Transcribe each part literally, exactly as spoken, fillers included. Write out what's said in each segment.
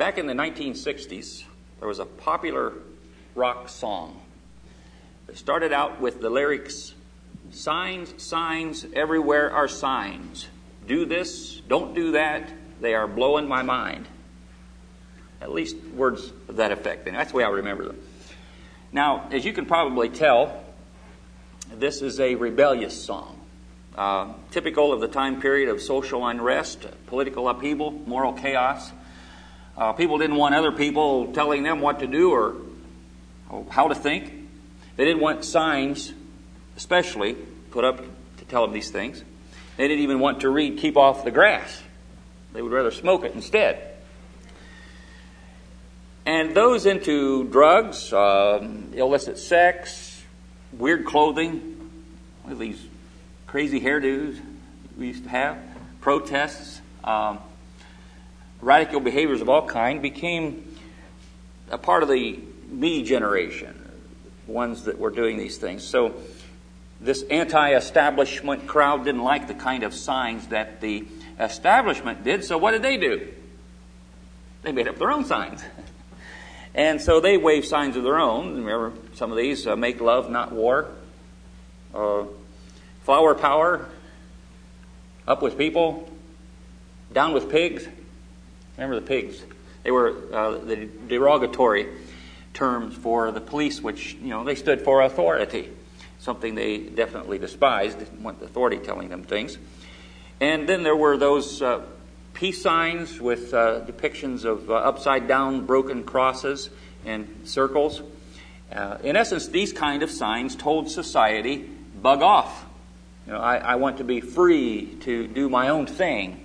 Back in the nineteen sixties, there was a popular rock song. It started out with the lyrics, "Signs, signs, everywhere are signs. Do this, don't do that, they are blowing my mind." At least words of that effect. And that's the way I remember them. Now, as you can probably tell, this is a rebellious song. Uh, typical of the time period of social unrest, political upheaval, moral chaos. Uh, people didn't want other people telling them what to do or how to think. They didn't want signs, especially, put up to tell them these things. They didn't even want to read, "Keep off the grass." They would rather smoke it instead. And those into drugs, um, illicit sex, weird clothing, one of these crazy hairdos we used to have, protests, um, radical behaviors of all kind became a part of the me generation, ones that were doing these things. So this anti-establishment crowd didn't like the kind of signs that the establishment did, so what did they do? They made up their own signs. And so they waved signs of their own. Remember some of these, uh, "Make love, not war," uh, "Flower power," "Up with people," "Down with pigs." Remember the pigs? They were uh, the derogatory terms for the police, which, you know, they stood for authority, something they definitely despised. Didn't want the authority telling them things. And then there were those uh, peace signs with uh, depictions of uh, upside down broken crosses and circles. Uh, in essence, these kind of signs told society, bug off. You know, I, I want to be free to do my own thing.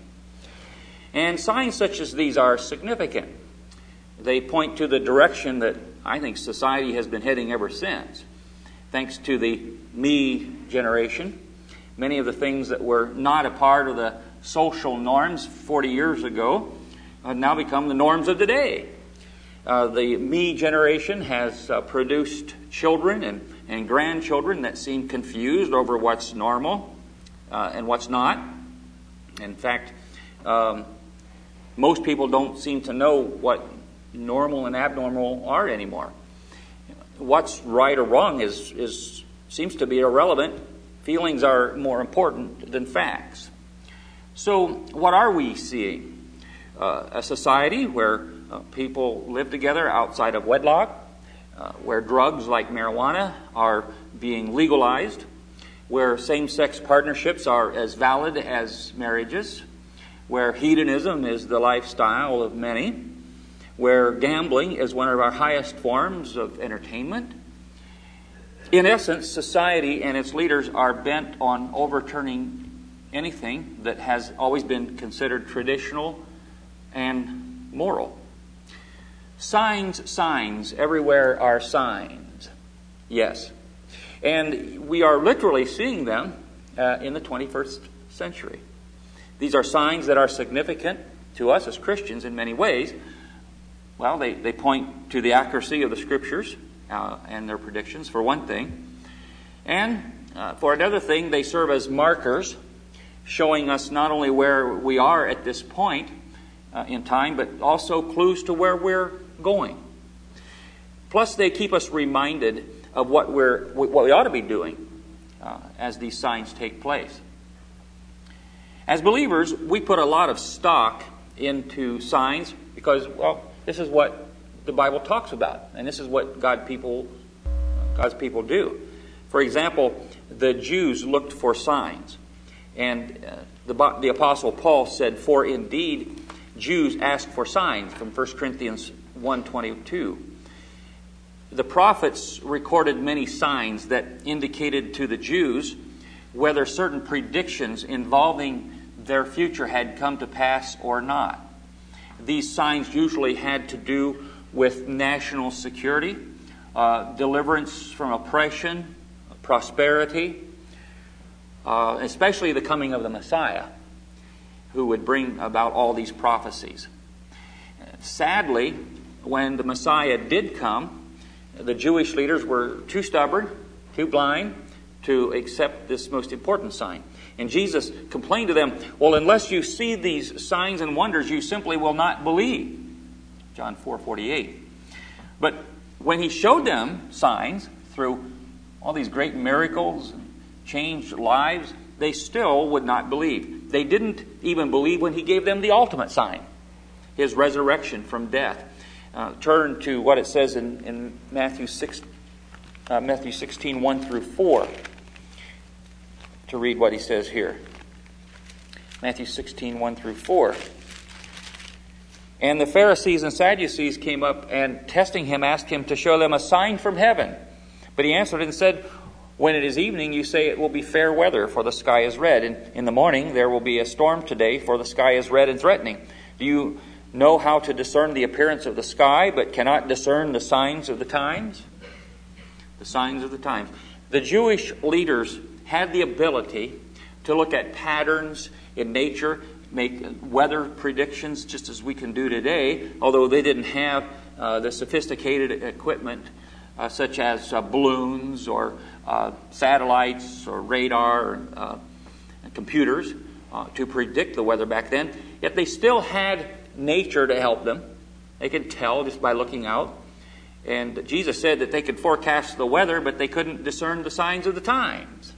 And signs such as these are significant. They point to the direction that I think society has been heading ever since. Thanks to the me generation, many of the things that were not a part of the social norms forty years ago have now become the norms of today. Uh, the me generation has uh, produced children and, and grandchildren that seem confused over what's normal uh, and what's not. In fact, um, most people don't seem to know what normal and abnormal are anymore. What's right or wrong is, is seems to be irrelevant. Feelings are more important than facts. So what are we seeing? Uh, a society where uh, people live together outside of wedlock, uh, where drugs like marijuana are being legalized, where same-sex partnerships are as valid as marriages, where hedonism is the lifestyle of many, where gambling is one of our highest forms of entertainment. In essence, society and its leaders are bent on overturning anything that has always been considered traditional and moral. Signs, signs, everywhere are signs. Yes. And we are literally seeing them uh, in the twenty-first century. These are signs that are significant to us as Christians in many ways. Well, they, they point to the accuracy of the Scriptures uh, and their predictions, for one thing. And uh, for another thing, they serve as markers, showing us not only where we are at this point uh, in time, but also clues to where we're going. Plus, they keep us reminded of what we're what we ought to be doing uh, as these signs take place. As believers, we put a lot of stock into signs because, well, this is what the Bible talks about, and this is what God people, God's people do. For example, the Jews looked for signs, and uh, the, the Apostle Paul said, "For indeed, Jews ask for signs," from First Corinthians one twenty-two. The prophets recorded many signs that indicated to the Jews whether certain predictions involving their future had come to pass or not. These signs usually had to do with national security, uh, deliverance from oppression, prosperity, uh, especially the coming of the Messiah, who would bring about all these prophecies. Sadly, when the Messiah did come, the Jewish leaders were too stubborn, too blind to accept this most important sign. And Jesus complained to them, "Well, unless you see these signs and wonders, you simply will not believe." John four forty-eight. But when he showed them signs through all these great miracles and changed lives, they still would not believe. They didn't even believe when he gave them the ultimate sign, his resurrection from death. Uh, turn to what it says in, in Matthew six, uh, Matthew sixteen, one through four, to read what he says here. Matthew sixteen, one through four. And the Pharisees and Sadducees came up and, testing him, asked him to show them a sign from heaven. But he answered and said, when it is evening, you say it will be fair weather, for the sky is red. And in the morning there will be a storm today, for the sky is red and threatening. Do you know how to discern the appearance of the sky, but cannot discern the signs of the times? The signs of the times. The Jewish leaders had the ability to look at patterns in nature, make weather predictions just as we can do today, although they didn't have uh, the sophisticated equipment uh, such as uh, balloons or uh, satellites or radar or uh, and computers uh, to predict the weather back then. Yet they still had nature to help them. They could tell just by looking out. And Jesus said that they could forecast the weather, but they couldn't discern the signs of the times.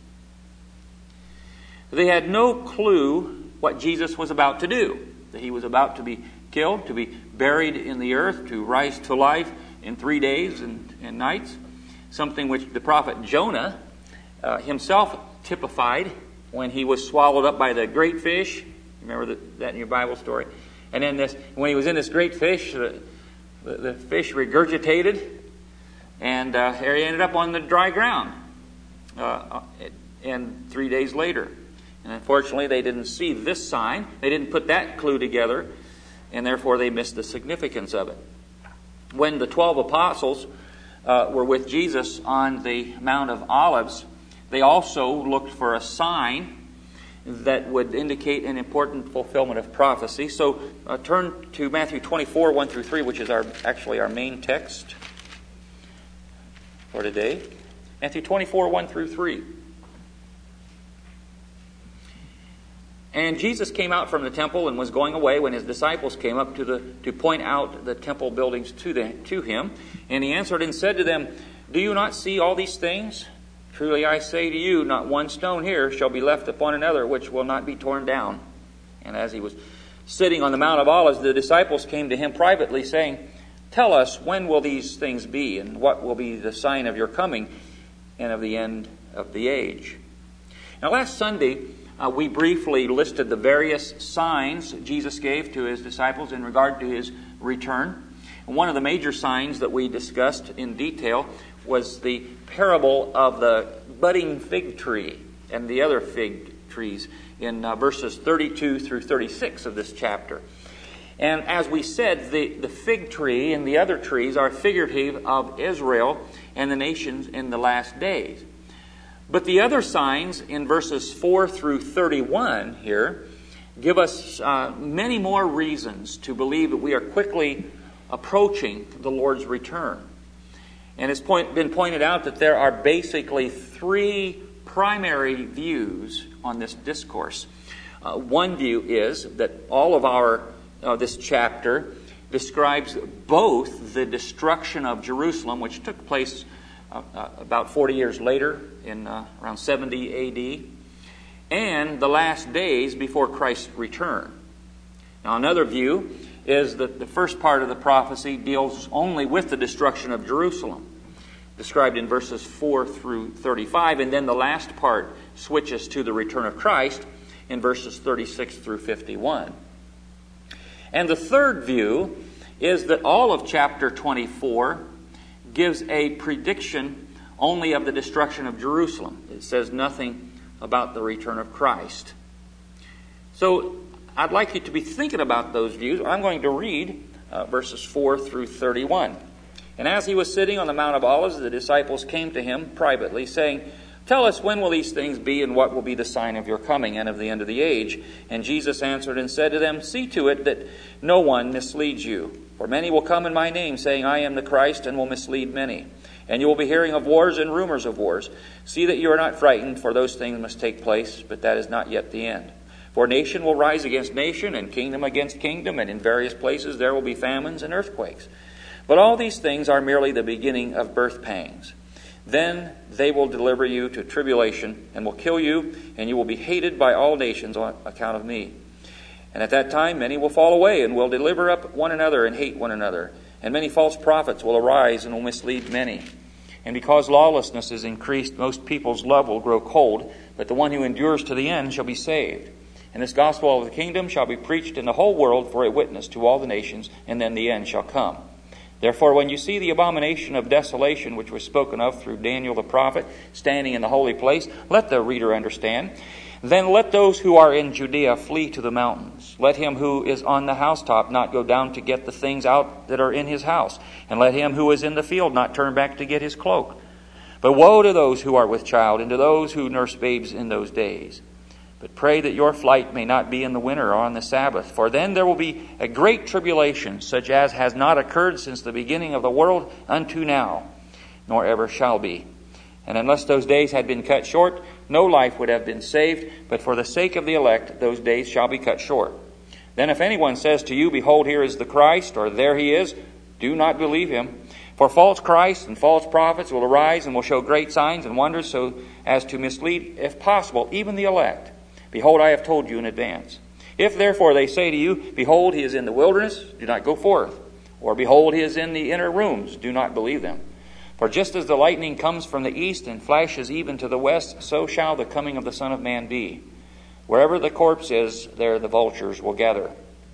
They had no clue what Jesus was about to do, that he was about to be killed, to be buried in the earth, to rise to life in three days and, and nights, something which the prophet Jonah uh, himself typified when he was swallowed up by the great fish. Remember that, that in your Bible story? And then this, when he was in this great fish, the, the, the fish regurgitated, and uh, there he ended up on the dry ground, uh, and three days later. And unfortunately, they didn't see this sign. They didn't put that clue together, and therefore they missed the significance of it. When the twelve apostles uh, were with Jesus on the Mount of Olives, they also looked for a sign that would indicate an important fulfillment of prophecy. So uh, turn to Matthew twenty-four, one through three, which is our actually our main text for today. Matthew twenty-four, one through three. And Jesus came out from the temple and was going away when his disciples came up to the to point out the temple buildings to the to him. And he answered and said to them, do you not see all these things? Truly I say to you, not one stone here shall be left upon another which will not be torn down. And as he was sitting on the Mount of Olives, the disciples came to him privately, saying, tell us, when will these things be, and what will be the sign of your coming and of the end of the age? Now last Sunday, Uh, we briefly listed the various signs Jesus gave to his disciples in regard to his return. And one of the major signs that we discussed in detail was the parable of the budding fig tree and the other fig trees in uh, verses thirty-two through thirty-six of this chapter. And as we said, the, the fig tree and the other trees are figurative of Israel and the nations in the last days. But the other signs in verses four through thirty-one here give us uh, many more reasons to believe that we are quickly approaching the Lord's return. And it's point, been pointed out that there are basically three primary views on this discourse. Uh, one view is that all of our uh, this chapter describes both the destruction of Jerusalem, which took place Uh, uh, about forty years later, in uh, around seventy A D, and the last days before Christ's return. Now, another view is that the first part of the prophecy deals only with the destruction of Jerusalem, described in verses four through thirty-five, and then the last part switches to the return of Christ in verses thirty-six through fifty-one. And the third view is that all of chapter twenty-four gives a prediction only of the destruction of Jerusalem. It says nothing about the return of Christ. So I'd like you to be thinking about those views. I'm going to read uh, verses four through thirty-one. And as he was sitting on the Mount of Olives, the disciples came to him privately, saying, tell us, when will these things be, and what will be the sign of your coming and of the end of the age? And Jesus answered and said to them, see to it that no one misleads you. For many will come in my name, saying, I am the Christ, and will mislead many. And you will be hearing of wars and rumors of wars. See that you are not frightened, for those things must take place, but that is not yet the end. For nation will rise against nation, and kingdom against kingdom, and in various places there will be famines and earthquakes. But all these things are merely the beginning of birth pangs. Then they will deliver you to tribulation, and will kill you, and you will be hated by all nations on account of me. And at that time many will fall away, and will deliver up one another, and hate one another. And many false prophets will arise, and will mislead many. And because lawlessness is increased, most people's love will grow cold, but the one who endures to the end shall be saved. And this gospel of the kingdom shall be preached in the whole world for a witness to all the nations, and then the end shall come. Therefore, when you see the abomination of desolation, which was spoken of through Daniel the prophet, standing in the holy place, let the reader understand. Then let those who are in Judea flee to the mountains. Let him who is on the housetop not go down to get the things out that are in his house. And let him who is in the field not turn back to get his cloak. But woe to those who are with child, and to those who nurse babes in those days. But pray that your flight may not be in the winter or on the Sabbath, for then there will be a great tribulation, such as has not occurred since the beginning of the world unto now, nor ever shall be. And unless those days had been cut short, no life would have been saved, but for the sake of the elect, those days shall be cut short. Then if anyone says to you, Behold, here is the Christ, or there he is, do not believe him. For false Christs and false prophets will arise and will show great signs and wonders, so as to mislead, if possible, even the elect. Behold, I have told you in advance. If therefore they say to you, Behold, he is in the wilderness, do not go forth. Or behold, he is in the inner rooms, do not believe them. For just as the lightning comes from the east and flashes even to the west, so shall the coming of the Son of Man be. Wherever the corpse is, there the vultures will gather.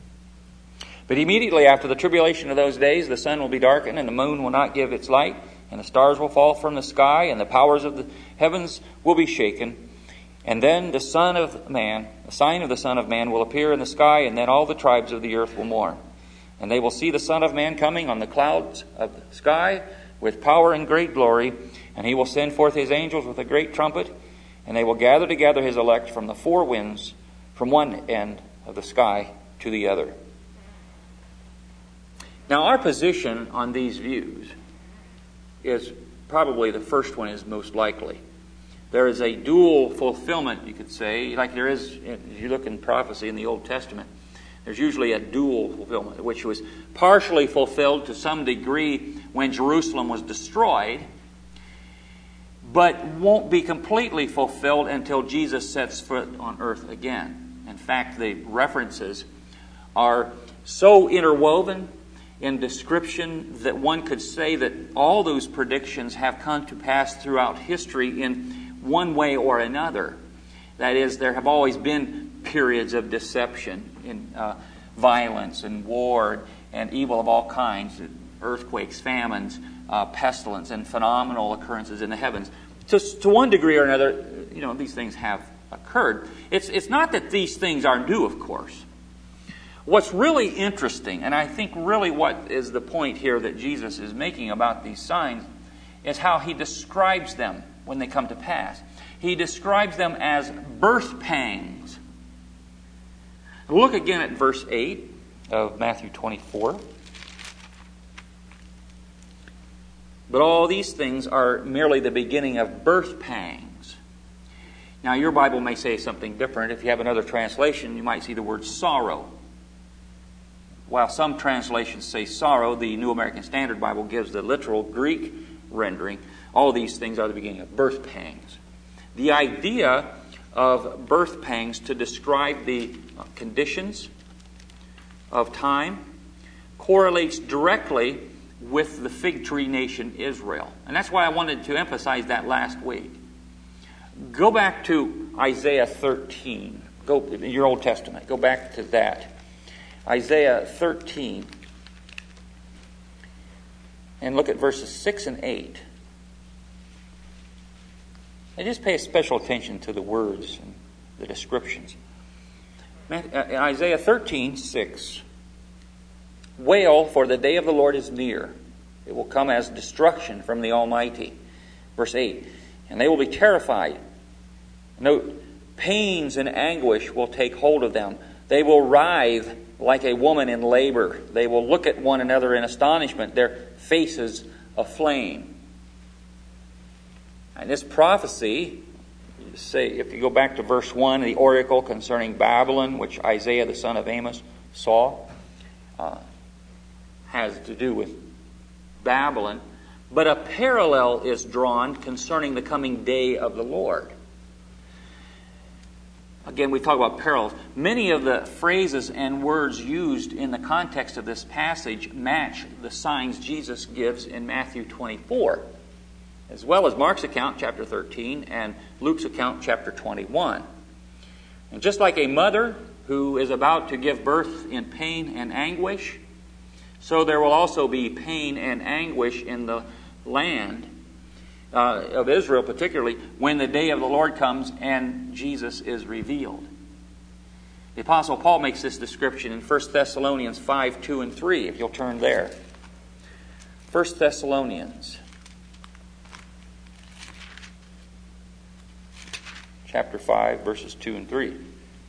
But immediately after the tribulation of those days, the sun will be darkened, and the moon will not give its light, and the stars will fall from the sky, and the powers of the heavens will be shaken. And then the Son of Man, the sign of the Son of Man will appear in the sky, and then all the tribes of the earth will mourn. And they will see the Son of Man coming on the clouds of the sky with power and great glory, and he will send forth his angels with a great trumpet, and they will gather together his elect from the four winds, from one end of the sky to the other. Now, our position on these views is probably the first one is most likely. There is a dual fulfillment, you could say, like there is, if you look in prophecy in the Old Testament, there's usually a dual fulfillment, which was partially fulfilled to some degree when Jerusalem was destroyed, but won't be completely fulfilled until Jesus sets foot on earth again. In fact, the references are so interwoven in description that one could say that all those predictions have come to pass throughout history in one way or another. That is, there have always been periods of deception, in uh, violence and war and evil of all kinds, earthquakes, famines, uh, pestilence, and phenomenal occurrences in the heavens. To, to one degree or another, you know, these things have occurred. It's, it's not that these things are new, of course. What's really interesting, and I think really what is the point here that Jesus is making about these signs, is how he describes them when they come to pass. He describes them as birth pangs. Look again at verse eight of Matthew twenty-four. But all these things are merely the beginning of birth pangs. Now, your Bible may say something different. If you have another translation, you might see the word sorrow. While some translations say sorrow, the New American Standard Bible gives the literal Greek rendering. All these things are the beginning of birth pangs. The idea of birth pangs to describe the conditions of time correlates directly with the fig tree nation Israel. And that's why I wanted to emphasize that last week. Go back to Isaiah thirteen. Go in your Old Testament. Go back to that. Isaiah thirteen. And look at verses six and eight. And just pay special attention to the words and the descriptions. In Isaiah thirteen, six. Wail, for the day of the Lord is near. It will come as destruction from the Almighty. Verse eight. And they will be terrified. Note, pains and anguish will take hold of them. They will writhe like a woman in labor. They will look at one another in astonishment, their faces aflame. And this prophecy, say, if you go back to verse one, the oracle concerning Babylon, which Isaiah the son of Amos saw, uh, has to do with Babylon. But a parallel is drawn concerning the coming day of the Lord. Again, we talk about parallels. Many of the phrases and words used in the context of this passage match the signs Jesus gives in Matthew twenty-four, as well as Mark's account, chapter thirteen, and Luke's account, chapter twenty-one. And just like a mother who is about to give birth in pain and anguish, so there will also be pain and anguish in the land uh, of Israel, particularly when the day of the Lord comes and Jesus is revealed. The Apostle Paul makes this description in First Thessalonians five, two and three, if you'll turn there. First Thessalonians chapter five, verses two and three.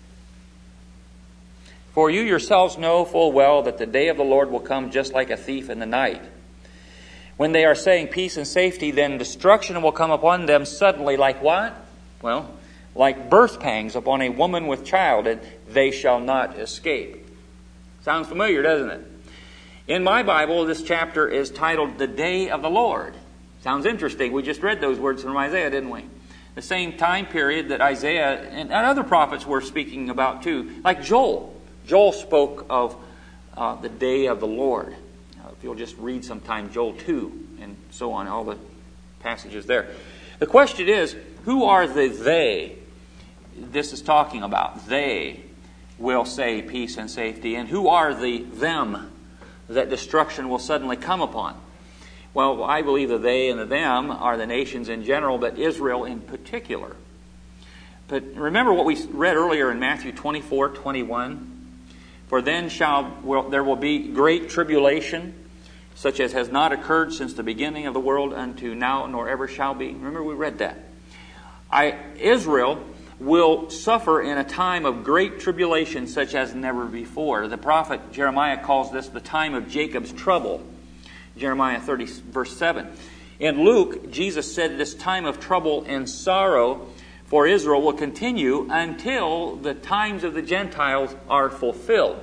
For you yourselves know full well that the day of the Lord will come just like a thief in the night. When they are saying peace and safety, then destruction will come upon them suddenly, like what? Well, like birth pangs upon a woman with child, and they shall not escape. Sounds familiar, doesn't it? In my Bible, this chapter is titled The Day of the Lord. Sounds interesting. We just read those words from Isaiah, didn't we? The same time period that Isaiah and other prophets were speaking about too, like Joel. Joel spoke of uh, the day of the Lord. Uh, if you'll just read sometime Joel two and so on, all the passages there. The question is, who are the they this is talking about? They will say peace and safety. And who are the them that destruction will suddenly come upon? Well, I believe the they and the them are the nations in general, but Israel in particular. But remember what we read earlier in Matthew twenty-four, twenty-one. For then shall well, there will be great tribulation, such as has not occurred since the beginning of the world unto now, nor ever shall be. Remember we read that. I, Israel will suffer in a time of great tribulation, such as never before. The prophet Jeremiah calls this the time of Jacob's trouble. Jeremiah thirty, verse seven. In Luke, Jesus said this time of trouble and sorrow for Israel will continue until the times of the Gentiles are fulfilled.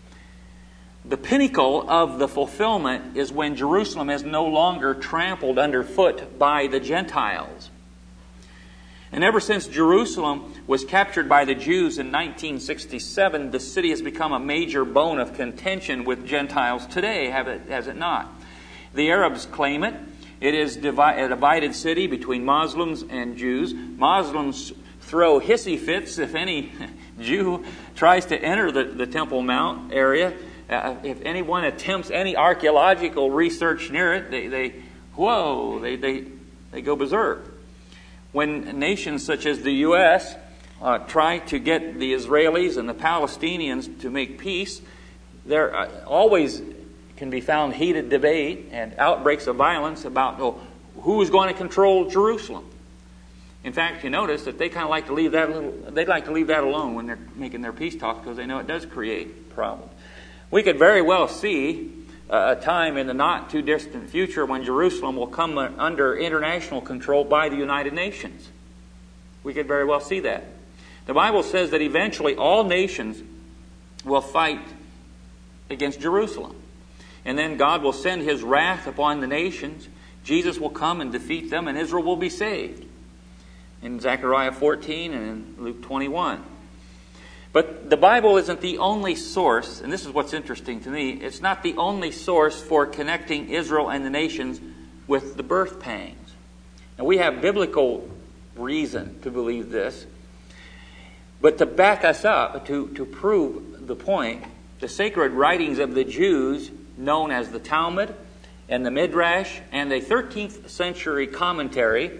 The pinnacle of the fulfillment is when Jerusalem is no longer trampled underfoot by the Gentiles. And ever since Jerusalem was captured by the Jews in nineteen sixty-seven, the city has become a major bone of contention with Gentiles today, have it, has it not? The Arabs claim it. It is a divided city between Muslims and Jews. Muslims throw hissy fits if any Jew tries to enter the, the Temple Mount area. Uh, if anyone attempts any archaeological research near it, they, they whoa, they, they, they go berserk. When nations such as the U S uh, try to get the Israelis and the Palestinians to make peace, there uh, always can be found heated debate and outbreaks of violence about oh, who is going to control Jerusalem. In fact, you notice that they kind of like to leave that little, they'd like to leave that alone when they're making their peace talks because they know it does create problems. We could very well see uh, a time in the not too distant future when Jerusalem will come under international control by the United Nations. We could very well see that. The Bible says that eventually all nations will fight against Jerusalem. And then God will send His wrath upon the nations. Jesus will come and defeat them, and Israel will be saved. In Zechariah fourteen and in Luke twenty-one. But the Bible isn't the only source, and this is what's interesting to me, it's not the only source for connecting Israel and the nations with the birth pangs. And we have biblical reason to believe this. But to back us up, to, to prove the point, the sacred writings of the Jews, known as the Talmud and the Midrash and a thirteenth century commentary.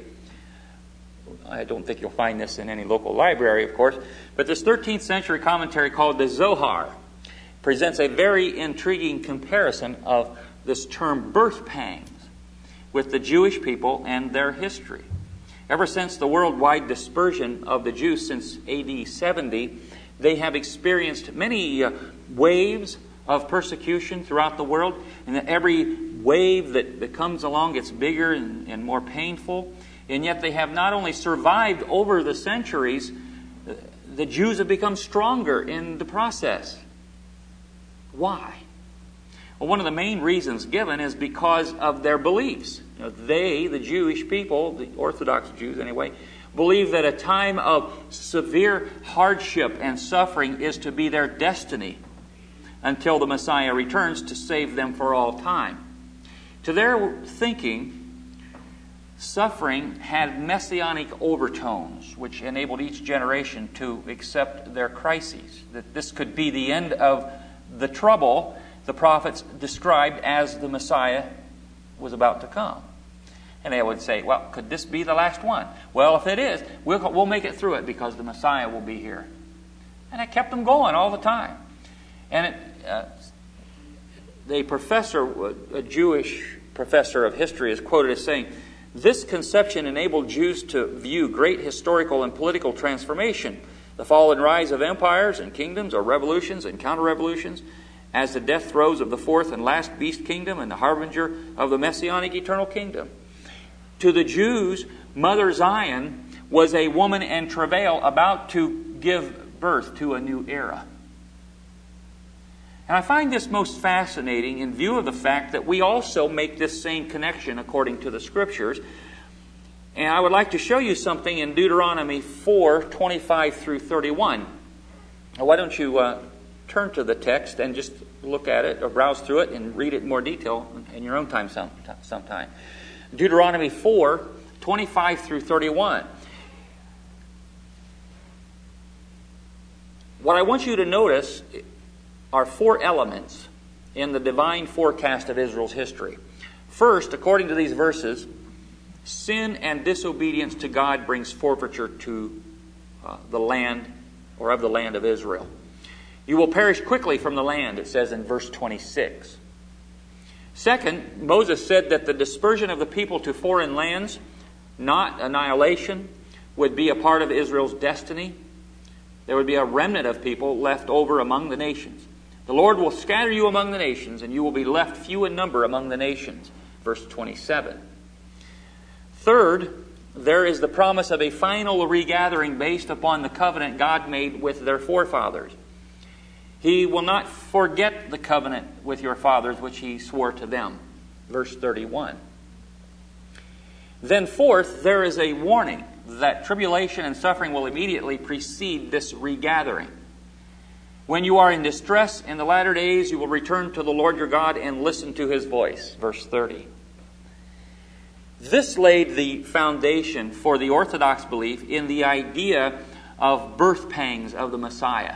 I don't think you'll find this in any local library, of course, but this thirteenth century commentary called the Zohar presents a very intriguing comparison of this term birth pangs with the Jewish people and their history. Ever since the worldwide dispersion of the Jews since A D seventy, they have experienced many uh, waves of persecution throughout the world, and that every wave that, that comes along gets bigger and, and more painful. And yet they have not only survived over the centuries, the Jews have become stronger in the process. Why? Well, one of the main reasons given is because of their beliefs. You know, they, the Jewish people, the Orthodox Jews anyway, believe that a time of severe hardship and suffering is to be their destiny until the Messiah returns to save them for all time. To their thinking, suffering had messianic overtones, which enabled each generation to accept their crises. That this could be the end of the trouble the prophets described as the Messiah was about to come. And they would say, well, could this be the last one? Well, if it is, we'll, we'll make it through it because the Messiah will be here. And it kept them going all the time. And it, uh, a professor, a Jewish professor of history, is quoted as saying, this conception enabled Jews to view great historical and political transformation, the fall and rise of empires and kingdoms or revolutions and counter-revolutions, as the death throes of the fourth and last beast kingdom and the harbinger of the messianic eternal kingdom. To the Jews, Mother Zion was a woman in travail about to give birth to a new era. And I find this most fascinating in view of the fact that we also make this same connection according to the Scriptures. And I would like to show you something in Deuteronomy four, twenty-five through thirty-one. Now, why don't you uh, turn to the text and just look at it or browse through it and read it in more detail in your own time some, sometime. Deuteronomy four, twenty-five through thirty-one. What I want you to notice are four elements in the divine forecast of Israel's history. First, according to these verses, sin and disobedience to God brings forfeiture to uh, the land or of the land of Israel. You will perish quickly from the land, it says in verse twenty-six. Second, Moses said that the dispersion of the people to foreign lands, not annihilation, would be a part of Israel's destiny. There would be a remnant of people left over among the nations. The Lord will scatter you among the nations, and you will be left few in number among the nations. Verse twenty-seven. Third, there is the promise of a final regathering based upon the covenant God made with their forefathers. He will not forget the covenant with your fathers which he swore to them. Verse thirty-one. Then fourth, there is a warning that tribulation and suffering will immediately precede this regathering. When you are in distress in the latter days, you will return to the Lord your God and listen to his voice. Verse thirty. This laid the foundation for the Orthodox belief in the idea of birth pangs of the Messiah.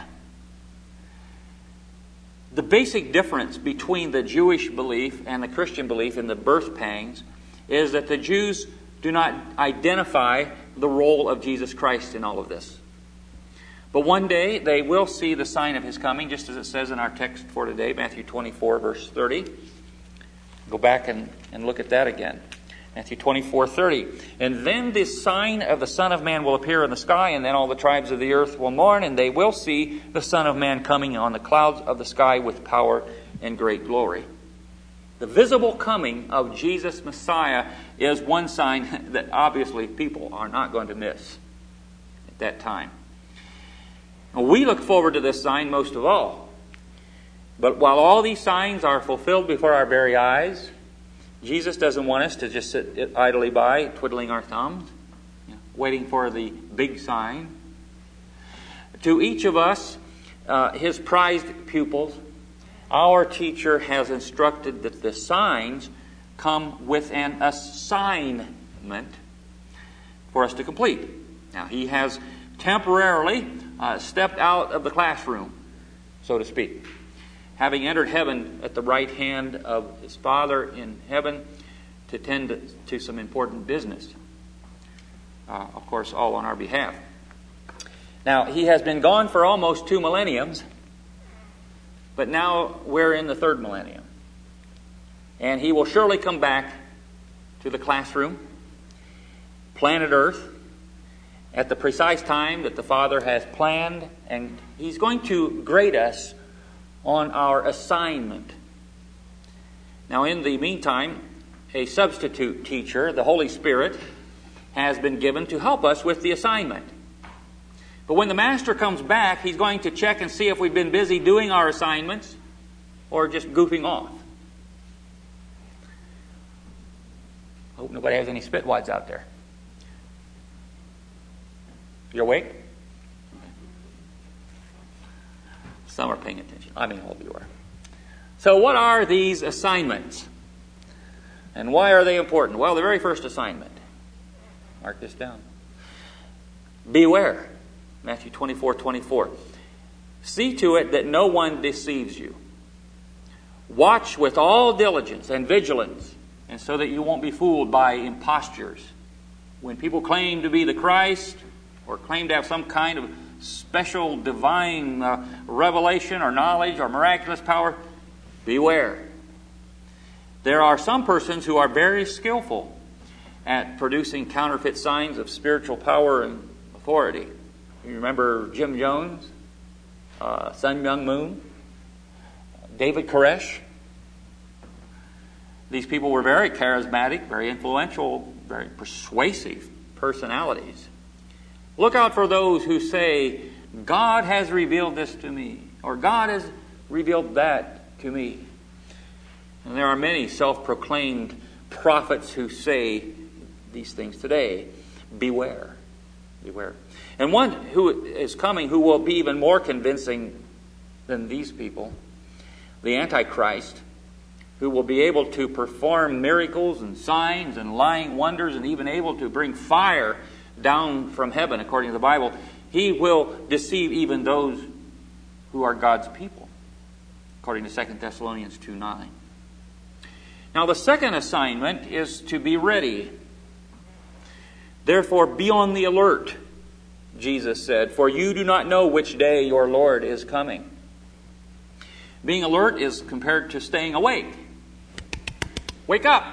The basic difference between the Jewish belief and the Christian belief in the birth pangs is that the Jews do not identify the role of Jesus Christ in all of this. But one day they will see the sign of his coming, just as it says in our text for today, Matthew twenty-four, verse thirty. Go back and, and look at that again. Matthew twenty-four, thirty. And then the sign of the Son of Man will appear in the sky, and then all the tribes of the earth will mourn, and they will see the Son of Man coming on the clouds of the sky with power and great glory. The visible coming of Jesus Messiah is one sign that obviously people are not going to miss at that time. We look forward to this sign most of all. But while all these signs are fulfilled before our very eyes, Jesus doesn't want us to just sit idly by, twiddling our thumbs, you know, waiting for the big sign. To each of us, uh, his prized pupils, our teacher has instructed that the signs come with an assignment for us to complete. Now, he has temporarily uh, stepped out of the classroom, so to speak, having entered heaven at the right hand of his Father in heaven to tend to, to some important business. Uh, of course, all on our behalf. Now, he has been gone for almost two millenniums, but now we're in the third millennium. And he will surely come back to the classroom, planet Earth, at the precise time that the Father has planned, and he's going to grade us on our assignment. Now, in the meantime, a substitute teacher, the Holy Spirit, has been given to help us with the assignment. But when the master comes back, he's going to check and see if we've been busy doing our assignments or just goofing off. I hope nobody has any spitwads out there. You awake? Some are paying attention. I mean, all of you are. So what are these assignments? And why are they important? Well, the very first assignment. Mark this down. Beware. Matthew twenty-four twenty-four. See to it that no one deceives you. Watch with all diligence and vigilance, and so that you won't be fooled by impostures. When people claim to be the Christ, or claim to have some kind of special divine uh, revelation or knowledge or miraculous power, beware. There are some persons who are very skillful at producing counterfeit signs of spiritual power and authority. You remember Jim Jones, uh, Sun Myung Moon, David Koresh. These people were very charismatic, very influential, very persuasive personalities. Look out for those who say, God has revealed this to me, or God has revealed that to me. And there are many self-proclaimed prophets who say these things today. Beware. Beware. And one who is coming who will be even more convincing than these people, the Antichrist, who will be able to perform miracles and signs and lying wonders and even able to bring fire down from heaven, according to the Bible. He will deceive even those who are God's people, according to Second Thessalonians two nine. Now, the second assignment is to be ready. Therefore, be on the alert, Jesus said, for you do not know which day your Lord is coming. Being alert is compared to staying awake. Wake up.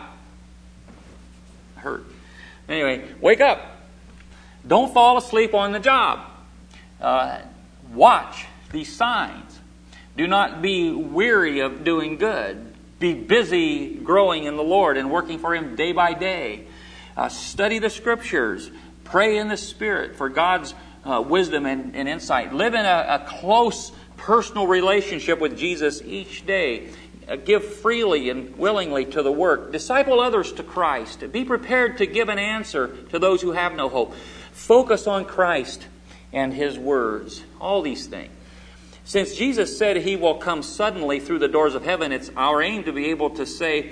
I heard. Anyway, wake up. Don't fall asleep on the job. Uh, watch these signs. Do not be weary of doing good. Be busy growing in the Lord and working for Him day by day. Uh, study the Scriptures. Pray in the Spirit for God's uh, wisdom and, and insight. Live in a, a close personal relationship with Jesus each day. Uh, give freely and willingly to the work. Disciple others to Christ. Be prepared to give an answer to those who have no hope. Focus on Christ and His words. All these things. Since Jesus said He will come suddenly through the doors of heaven, it's our aim to be able to say,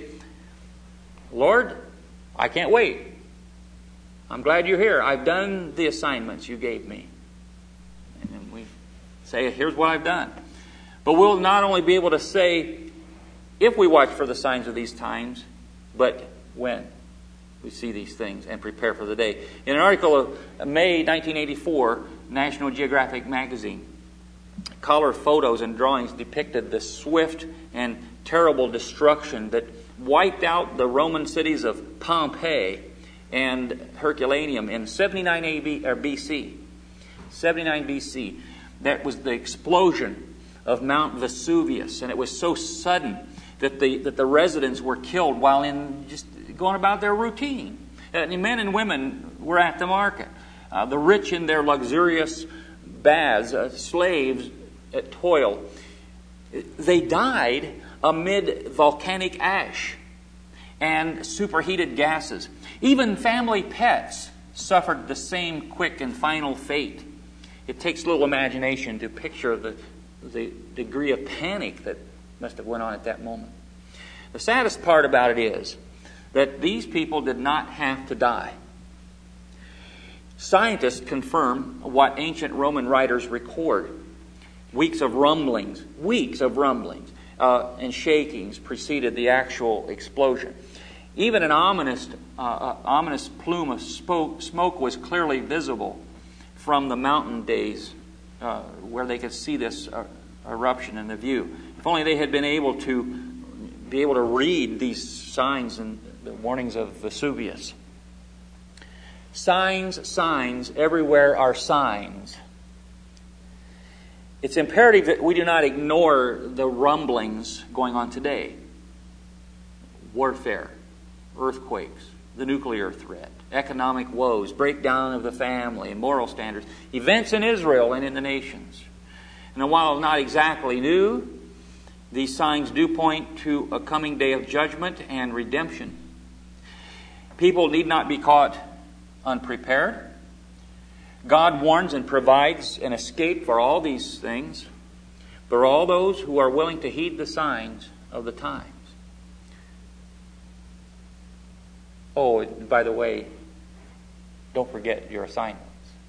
Lord, I can't wait. I'm glad you're here. I've done the assignments you gave me. And then we say, here's what I've done. But we'll not only be able to say, if we watch for the signs of these times, but when we see these things and prepare for the day. In an article of May nineteen eighty-four, National Geographic magazine, color photos and drawings depicted the swift and terrible destruction that wiped out the Roman cities of Pompeii and Herculaneum in seventy-nine A B, or B C. seventy-nine B C. That was the explosion of Mount Vesuvius, and it was so sudden that the that the residents were killed while in just going about their routine. Uh, men and women were at the market. Uh, the rich in their luxurious baths, uh, slaves at toil. They died amid volcanic ash and superheated gases. Even family pets suffered the same quick and final fate. It takes little imagination to picture the, the degree of panic that must have went on at that moment. The saddest part about it is that these people did not have to die. Scientists confirm what ancient Roman writers record. Weeks of rumblings, weeks of rumblings uh, and shakings preceded the actual explosion. Even an ominous, uh, uh, ominous plume of smoke, smoke was clearly visible from the mountain days uh, where they could see this uh, eruption in the view. If only they had been able to be able to read these signs and the warnings of Vesuvius. Signs, signs, everywhere are signs. It's imperative that we do not ignore the rumblings going on today. Warfare, earthquakes, the nuclear threat, economic woes, breakdown of the family and moral standards, events in Israel and in the nations. And while not exactly new, these signs do point to a coming day of judgment and redemption. People need not be caught unprepared. God warns and provides an escape for all these things, for all those who are willing to heed the signs of the times. Oh, by the way, don't forget your assignments.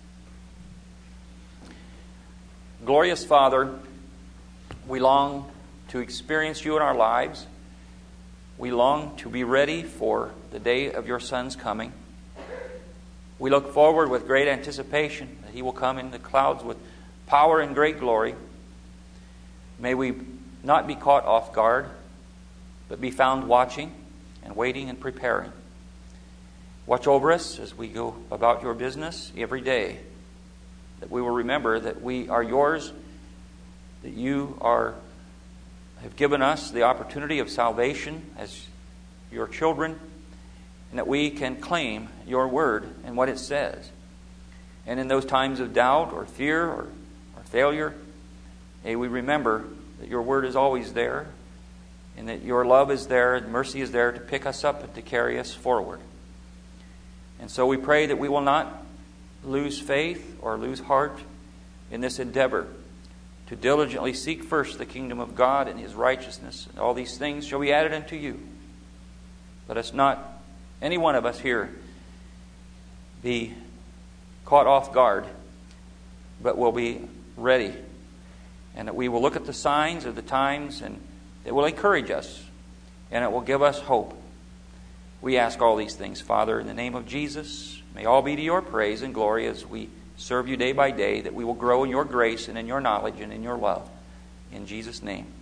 Glorious Father, we long to experience you in our lives. We long to be ready for the day of your Son's coming. We look forward with great anticipation that he will come in the clouds with power and great glory. May we not be caught off guard, but be found watching and waiting and preparing. Watch over us as we go about your business every day, that we will remember that we are yours, that you are have given us the opportunity of salvation as your children, and that we can claim your word and what it says. And in those times of doubt or fear or, or failure, may we remember that your word is always there, and that your love is there and mercy is there to pick us up and to carry us forward. And so we pray that we will not lose faith or lose heart in this endeavor to diligently seek first the kingdom of God and his righteousness. And all these things shall be added unto you. Let us not, any one of us here, be caught off guard, but will be ready. And that we will look at the signs of the times, and it will encourage us, and it will give us hope. We ask all these things, Father, in the name of Jesus. May all be to your praise and glory as we serve you day by day, that we will grow in your grace and in your knowledge and in your love. In Jesus' name.